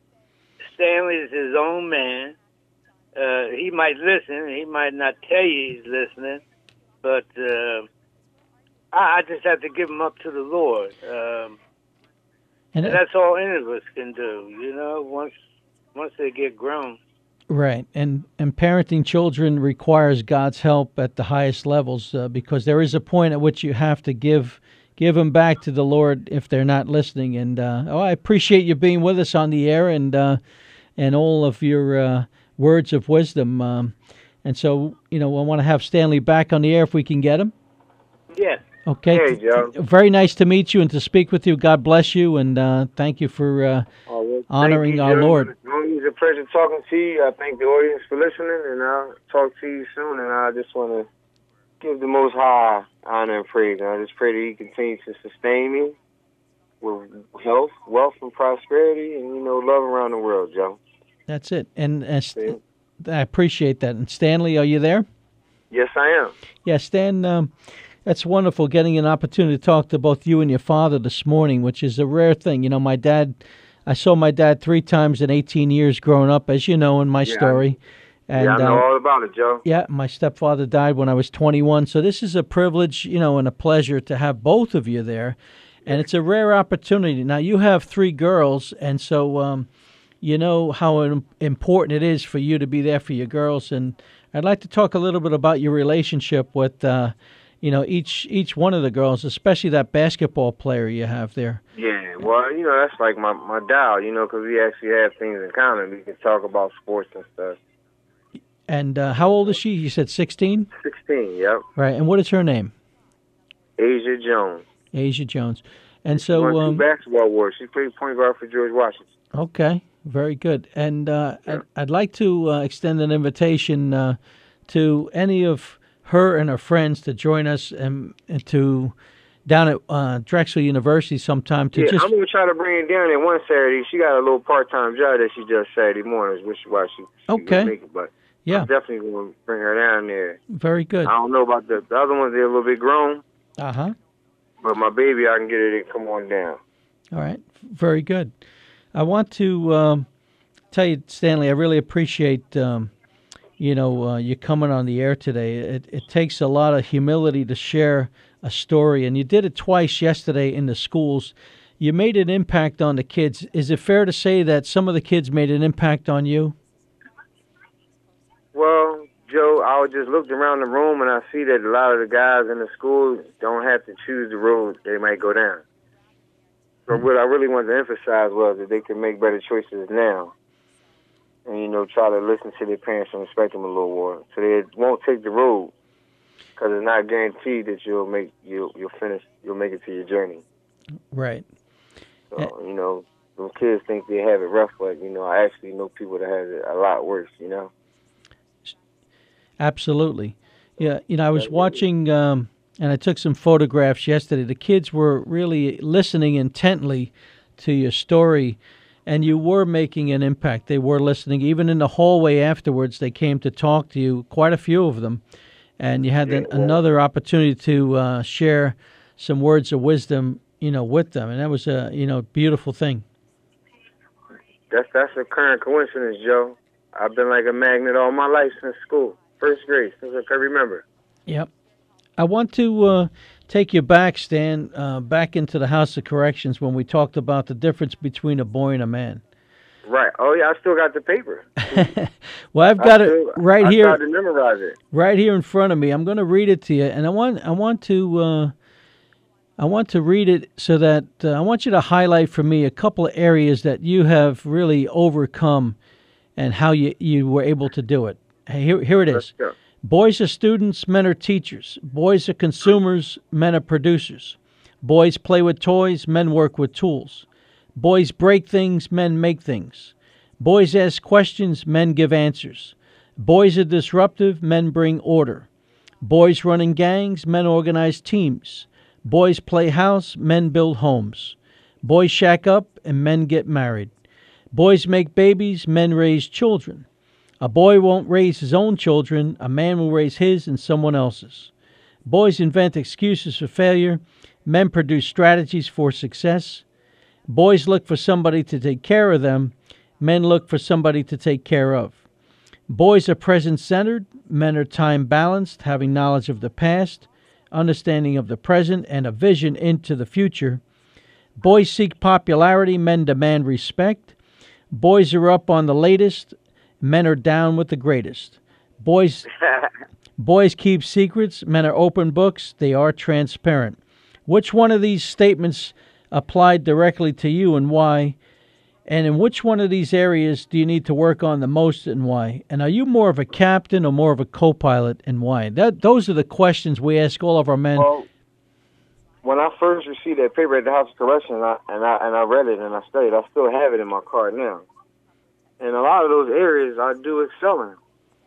Speaker 6: Stanley is his own man. Uh, he might listen. He might not tell you he's listening. But uh, I, I just have to give him up to the Lord. Um,
Speaker 2: and
Speaker 6: and that's all any of us can do, you know, once once they get grown.
Speaker 2: Right, and and parenting children requires God's help at the highest levels uh, because there is a point at which you have to give give them back to the Lord if they're not listening. And uh, oh, I appreciate you being with us on the air and uh, and all of your uh, words of wisdom. Um, and so, you know, I want to have Stanley back on the air if we can get him.
Speaker 6: Yes.
Speaker 2: Okay.
Speaker 5: Hey, Joe.
Speaker 2: Very nice to meet you and to speak with you. God bless you, and uh, thank you for uh,
Speaker 5: Oh, well,
Speaker 2: honoring
Speaker 5: thank you,
Speaker 2: our
Speaker 5: Joe.
Speaker 2: Lord.
Speaker 5: It was a pleasure talking to you. I thank the audience for listening, and I'll talk to you soon. And I just want to give the Most High honor and praise. And I just pray that He continues to sustain me with health, wealth, and prosperity, and, you know, love around the world, Joe.
Speaker 2: That's it. And uh, St- I appreciate that. And Stanley, are you there?
Speaker 5: Yes, I am.
Speaker 2: Yeah, Stan, um, that's wonderful getting an opportunity to talk to both you and your father this morning, which is a rare thing. You know, my dad, I saw my dad three times in eighteen years growing up, as you know in my
Speaker 5: Yeah,
Speaker 2: story. And,
Speaker 5: yeah, I know
Speaker 2: uh,
Speaker 5: all about it, Joe.
Speaker 2: yeah, my stepfather died when I was twenty-one. So this is a privilege, you know, and a pleasure to have both of you there. And it's a rare opportunity. Now, you have three girls, and so um, you know how im- important it is for you to be there for your girls. And I'd like to talk a little bit about your relationship with, uh, you know, each each one of the girls, especially that basketball player you have there.
Speaker 5: Yeah, well, you know, that's like my, my dad, you know, because we actually have things in common. We can talk about sports and stuff.
Speaker 2: And uh, how old is she? You said sixteen?
Speaker 5: sixteen, yep.
Speaker 2: Right. And what is her name?
Speaker 5: Asia Jones.
Speaker 2: Asia Jones. And
Speaker 5: She
Speaker 2: so,
Speaker 5: won two
Speaker 2: um,
Speaker 5: basketball awards. She played point guard for George Washington.
Speaker 2: okay, very good. And uh,
Speaker 5: Yeah.
Speaker 2: I'd, I'd like to uh, extend an invitation uh, to any of her and her friends to join us and, and to down at uh, Drexel University sometime to
Speaker 5: yeah,
Speaker 2: just.
Speaker 5: I'm gonna try to bring it down there one Saturday. She got a little part-time job that she does Saturday mornings, which is why she, she
Speaker 2: Okay.
Speaker 5: make it. But
Speaker 2: Yeah.
Speaker 5: I'm definitely gonna bring her down there.
Speaker 2: Very good.
Speaker 5: I don't know about the, the other ones; they're a little bit grown.
Speaker 2: Uh huh.
Speaker 5: But my baby, I can get her to come on down.
Speaker 2: All right. Very good. I want to um, tell you, Stanley, I really appreciate um, you know uh, you coming on the air today. It, it takes a lot of humility to share a story, and you did it twice yesterday in the schools. You made an impact on the kids. Is it fair to say that some of the kids made an impact on you?
Speaker 5: Well, Joe, I was just looked around the room and I see that a lot of the guys in the school don't have to choose the road they might go down. So what I really wanted to emphasize was that they can make better choices now, and you know, try to listen to their parents and respect them a little more, so they won't take the road, because it's not guaranteed that you'll make you you'll finish you'll make it to your journey.
Speaker 2: Right.
Speaker 5: So you know, those kids think they have it rough, but you know, I actually know people that have it a lot worse. You know.
Speaker 2: Absolutely. Yeah, you know, I was watching, um, and I took some photographs yesterday. The kids were really listening intently to your story, and you were making an impact. They were listening. Even in the hallway afterwards, they came to talk to you, quite a few of them, and you had
Speaker 5: Yeah,
Speaker 2: an,
Speaker 5: well-
Speaker 2: another opportunity to uh, share some words of wisdom, you know, with them, and that was a, you know, beautiful thing.
Speaker 5: That's that's a current coincidence, Joe. I've been like a magnet all my life since school, first grade, since I can remember.
Speaker 2: Yep. I want to uh, take you back, Stan, uh, back into the House of Corrections when we talked about the difference between a boy and a man.
Speaker 5: Right. Oh yeah, I still got the paper.
Speaker 2: Well, I've got
Speaker 5: I
Speaker 2: it
Speaker 5: still,
Speaker 2: right
Speaker 5: I
Speaker 2: here,
Speaker 5: tried to memorize it.
Speaker 2: right here in front of me. I'm going to read it to you, and I want, I want to, uh, I want to read it so that uh, I want you to highlight for me a couple of areas that you have really overcome, and how you you were able to do it. Hey, here, here it is.
Speaker 5: Let's go.
Speaker 2: Boys are students, men are teachers. Boys are consumers, men are producers. Boys play with toys, men work with tools. Boys break things, men make things. Boys ask questions, men give answers. Boys are disruptive, men bring order. Boys run in gangs, men organize teams. Boys play house, men build homes. Boys shack up, and men get married. Boys make babies, men raise children. A boy won't raise his own children, a man will raise his and someone else's. Boys invent excuses for failure, men produce strategies for success. Boys look for somebody to take care of them, men look for somebody to take care of. Boys are present-centered, men are time-balanced, having knowledge of the past, understanding of the present, and a vision into the future. Boys seek popularity, men demand respect. Boys are up on the latest, men are down with the greatest. Boys boys keep secrets, men are open books, they are transparent. Which one of these statements applied directly to you and why? And in which one of these areas do you need to work on the most and why? And are you more of a captain or more of a co-pilot and why? That those are the questions we ask all of our men.
Speaker 5: Well, when I first received that paper at the House of Correction, and I, and I and I read it and I studied, I still have it in my car now. And a lot of those areas I do excel in.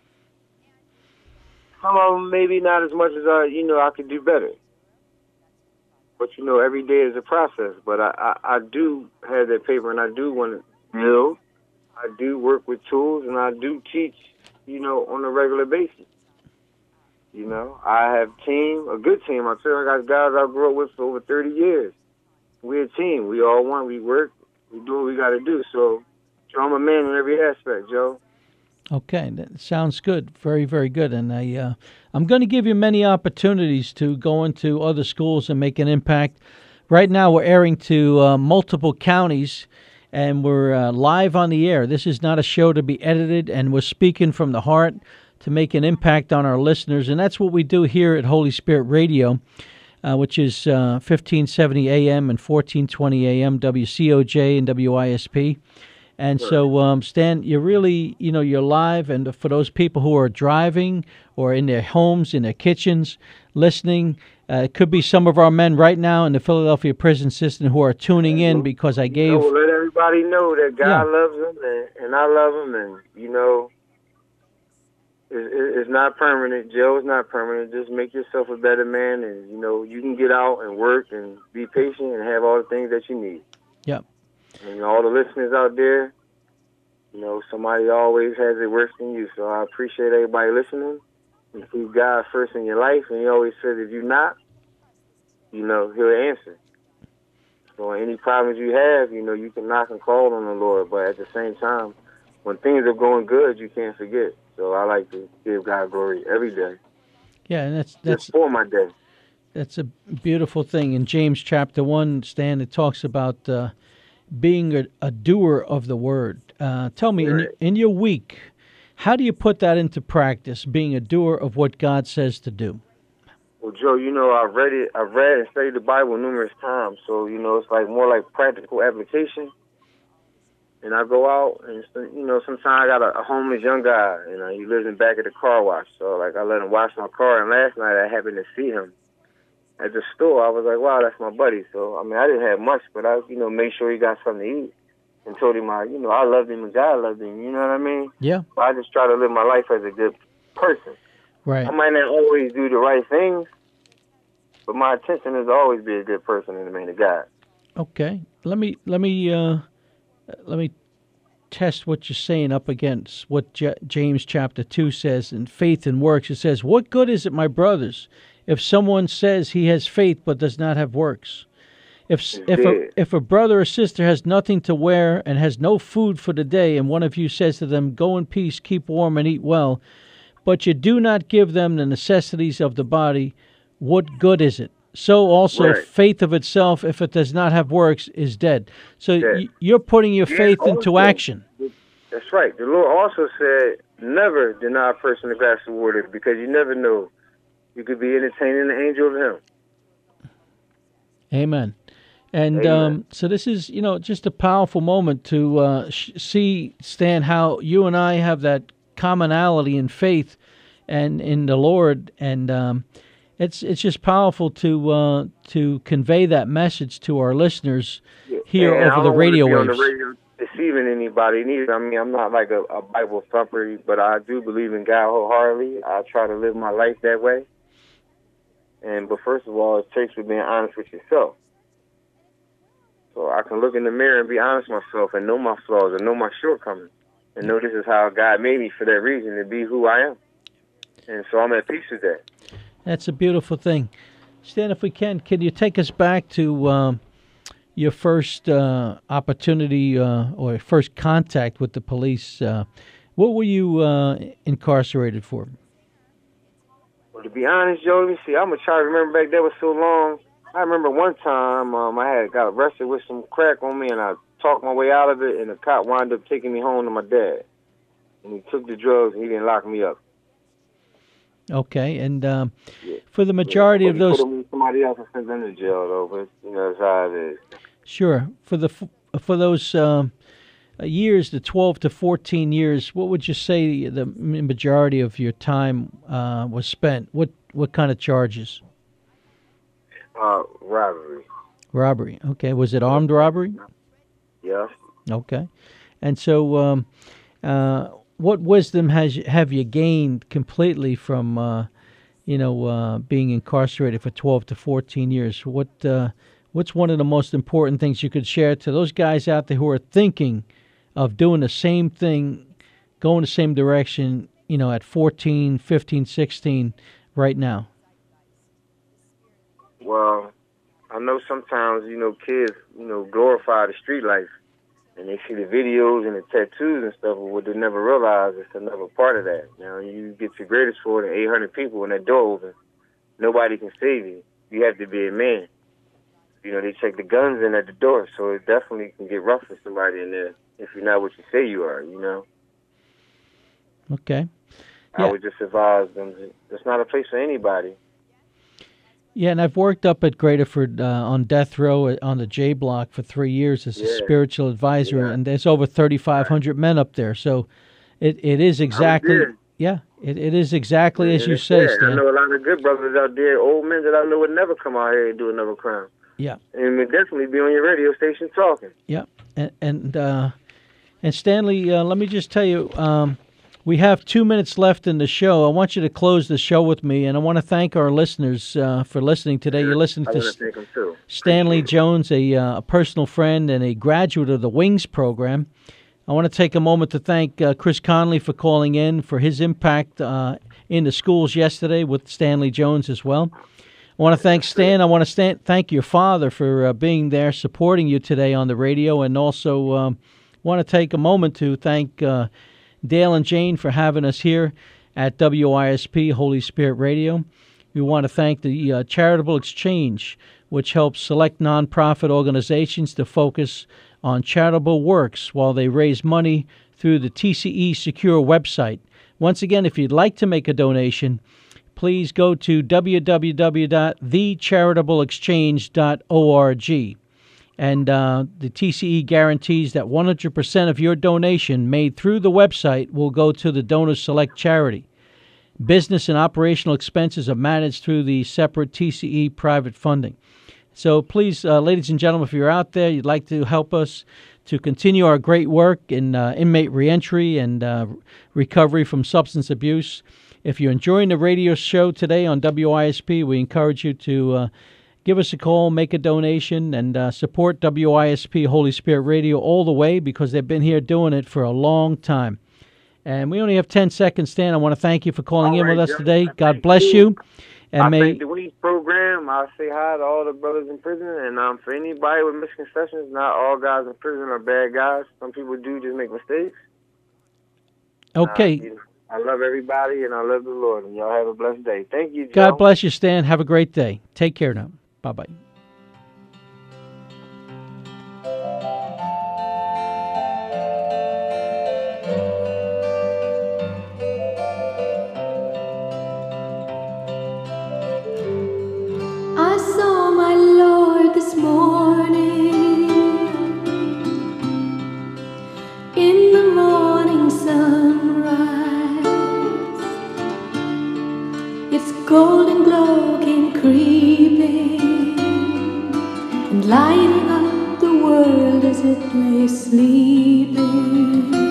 Speaker 5: Some of them maybe not as much as I, you know, I could do better. But you know, every day is a process. But I, I, I do have that paper, and I do want to build. I do work with tools, and I do teach, you know, on a regular basis. You know, I have team, a good team. I tell you, I got guys I grew up with for over thirty years. We're a team. We all want. We work. We do what we got to do. So, Joe, I'm a man in every aspect, Joe.
Speaker 2: Okay, that sounds good. Very, very good. And I, uh, I'm going to give you many opportunities to go into other schools and make an impact. Right now, we're airing to uh, multiple counties, and we're uh, live on the air. This is not a show to be edited, and we're speaking from the heart to make an impact on our listeners. And that's what we do here at Holy Spirit Radio, uh, which is uh, fifteen seventy A M and fourteen twenty A M, W C O J and W I S P. And so, um, Stan, you're really, you know, you're live. And for those people who are driving or in their homes, in their kitchens, listening, uh, it could be some of our men right now in the Philadelphia prison system who are tuning in because I gave...
Speaker 5: You know, let everybody know that God
Speaker 2: Yeah.
Speaker 5: loves them and, and I love them. And, you know, It's, it's not permanent. Jail is not permanent. Just make yourself a better man, and you know you can get out and work and be patient and have all the things that you need.
Speaker 2: Yep.
Speaker 5: And all the listeners out there, you know, somebody always has it worse than you. So I appreciate everybody listening. And keep God first in your life, and He always says if you're not, you know, He'll answer. So any problems you have, you know, you can knock and call on the Lord. But at the same time, when things are going good, you can't forget. So I like to give God glory every day.
Speaker 2: Yeah, and that's that's
Speaker 5: just for my day.
Speaker 2: That's a beautiful thing. In James chapter one, Stan, it talks about uh, being a, a doer of the word. Uh, tell me,
Speaker 5: Right.
Speaker 2: in, in your week, how do you put that into practice, being a doer of what God says to do?
Speaker 5: Well, Joe, you know, I've read it, I've read and studied the Bible numerous times. So, you know, it's like more like practical application. And I go out and, you know, sometimes I got a, a homeless young guy, and uh, he lives in back of the car wash. So, like, I let him wash my car. And last night I happened to see him at the store. I was like, wow, that's my buddy. So, I mean, I didn't have much, but I, you know, made sure he got something to eat. And told him, I, you know, I loved him and God loved him. You know what I mean?
Speaker 2: Yeah.
Speaker 5: So I just try to live my life as a good person.
Speaker 2: Right.
Speaker 5: I might not always do the right things, but my intention is to always be a good person and a man of God.
Speaker 2: Okay. Let me let me uh, let me test what you're saying up against what J- James chapter two says in faith and works. It says, "What good is it, my brothers, if someone says he has faith but does not have works? If if a, if a brother or sister has nothing to wear and has no food for the day, and one of you says to them, 'Go in peace, keep warm and eat well,' but you do not give them the necessities of the body, what good is it? So also
Speaker 5: Right.
Speaker 2: faith of itself, if it does not have works, is dead." So
Speaker 5: Dead.
Speaker 2: y- you're putting your
Speaker 5: Yeah,
Speaker 2: faith into
Speaker 5: also,
Speaker 2: action.
Speaker 5: That's right. The Lord also said, never deny a person a glass of water, because you never know. You could be entertaining the angel of him.
Speaker 2: Amen. And
Speaker 5: Amen.
Speaker 2: um, so this is, you know, just a powerful moment to uh, sh- see, Stan, how you and I have that commonality in faith and in the Lord, and um, it's it's just powerful to uh, to convey that message to our listeners here
Speaker 5: And I
Speaker 2: over the
Speaker 5: don't
Speaker 2: radio
Speaker 5: want to
Speaker 2: waves.
Speaker 5: be on the radio deceiving anybody neither. I mean, I'm not like a, a Bible thumper, but I do believe in God wholeheartedly. I try to live my life that way. And but first of all, it takes with being honest with yourself. So I can look in the mirror and be honest with myself and know my flaws and know my shortcomings and know this is how God made me for that reason, to be who I am. And so I'm at peace with that.
Speaker 2: That's a beautiful thing. Stan, if we can, can you take us back to um, your first uh, opportunity uh, or first contact with the police? Uh, what were you uh, incarcerated for?
Speaker 5: Well, to be honest, Joe, let me see. I'm going to try to remember back. That was so long. I remember one time um, I had got arrested with some crack on me, and I talked my way out of it, and the cop wound up taking me home to my dad. And he took the drugs, and he didn't lock me up.
Speaker 2: Okay, and um,
Speaker 5: Yeah.
Speaker 2: for the majority
Speaker 5: yeah.
Speaker 2: of those,
Speaker 5: Put them with somebody else and send them to jail, though. But you know, that's how it is.
Speaker 2: sure, for the for those um, years, the twelve to fourteen years, what would you say the majority of your time uh, was spent? What what kind of charges?
Speaker 5: Uh, robbery.
Speaker 2: Robbery. Okay, was it armed robbery?
Speaker 5: Yeah.
Speaker 2: Okay, and so um, uh, what wisdom has have you gained completely from uh, you know uh, being incarcerated for twelve to fourteen years? What uh, what's one of the most important things you could share to those guys out there who are thinking of doing the same thing, going the same direction, you know, at fourteen, fifteen, sixteen right now?
Speaker 5: Well, I know sometimes, you know, kids, you know, glorify the street life. And they see the videos and the tattoos and stuff, but what they never realize is another part of that. Now, you get your greatest for it and eight hundred people and that door open. Nobody can save you. You have to be a man. You know, they check the guns in at the door, so it definitely can get rough for somebody in there if you're not what you say you are, you know.
Speaker 2: Okay.
Speaker 5: I
Speaker 2: Yeah.
Speaker 5: would just advise them, it's not a place for anybody.
Speaker 2: Yeah, and I've worked up at Graterford uh, on death row uh, on the J Block for three years as a
Speaker 5: Yeah.
Speaker 2: spiritual advisor,
Speaker 5: Yeah.
Speaker 2: and there's over thirty-five hundred men up there. So it, it is exactly,
Speaker 5: there.
Speaker 2: yeah, it, it is exactly as
Speaker 5: And
Speaker 2: you
Speaker 5: it's
Speaker 2: say,
Speaker 5: sad. I
Speaker 2: Stan.
Speaker 5: know a lot of good brothers out there, old men that I know would never come out here and do another crime.
Speaker 2: Yeah,
Speaker 5: And would definitely be on your radio station talking.
Speaker 2: yeah, and and, uh, and Stanley, uh, let me just tell you, um, We have two minutes left in the show. I want you to close the show with me, and I want to thank our listeners uh, for listening today. You're listening
Speaker 5: I
Speaker 2: to
Speaker 5: want to thank him too.
Speaker 2: Stanley Jones, a, uh, a personal friend and a graduate of the Wings program. I want to take a moment to thank uh, Chris Conley for calling in, for his impact uh, in the schools yesterday with Stanley Jones as well. I want to thank Stan. I want to stand, thank your father for uh, being there, supporting you today on the radio, and also um, want to take a moment to thank uh, Dale and Jane for having us here at W I S P Holy Spirit Radio. We want to thank the uh, Charitable Exchange, which helps select nonprofit organizations to focus on charitable works while they raise money through the T C E Secure website. Once again, if you'd like to make a donation, please go to w w w dot the charitable exchange dot org. And uh, the T C E guarantees that one hundred percent of your donation made through the website will go to the Donor Select charity. Business and operational expenses are managed through the separate T C E private funding. So please, uh, ladies and gentlemen, if you're out there, you'd like to help us to continue our great work in uh, inmate reentry and uh, recovery from substance abuse. If you're enjoying the radio show today on W I S P, we encourage you to uh, give us a call, make a donation, and uh, support W I S P Holy Spirit Radio all the way, because they've been here doing it for a long time. And we only have ten seconds, Stan. I want to thank you for calling
Speaker 5: All
Speaker 2: in
Speaker 5: right,
Speaker 2: with us
Speaker 5: Joe.
Speaker 2: today.
Speaker 5: I
Speaker 2: God
Speaker 5: thank
Speaker 2: bless
Speaker 5: you.
Speaker 2: you. And
Speaker 5: I
Speaker 2: may
Speaker 5: thank the Wings program. I say hi to all the brothers in prison. And um, for anybody with misconceptions, not all guys in prison are bad guys. Some people do just make mistakes.
Speaker 2: okay.
Speaker 5: Uh, I love everybody, and I love the Lord. And y'all have a blessed day. Thank you, Joe.
Speaker 2: God bless you, Stan. Have a great day. Take care now. Bye-bye.
Speaker 7: I saw my Lord this morning in the morning sunrise. Its golden glow came creeping and lighting up the world as it lay sleeping.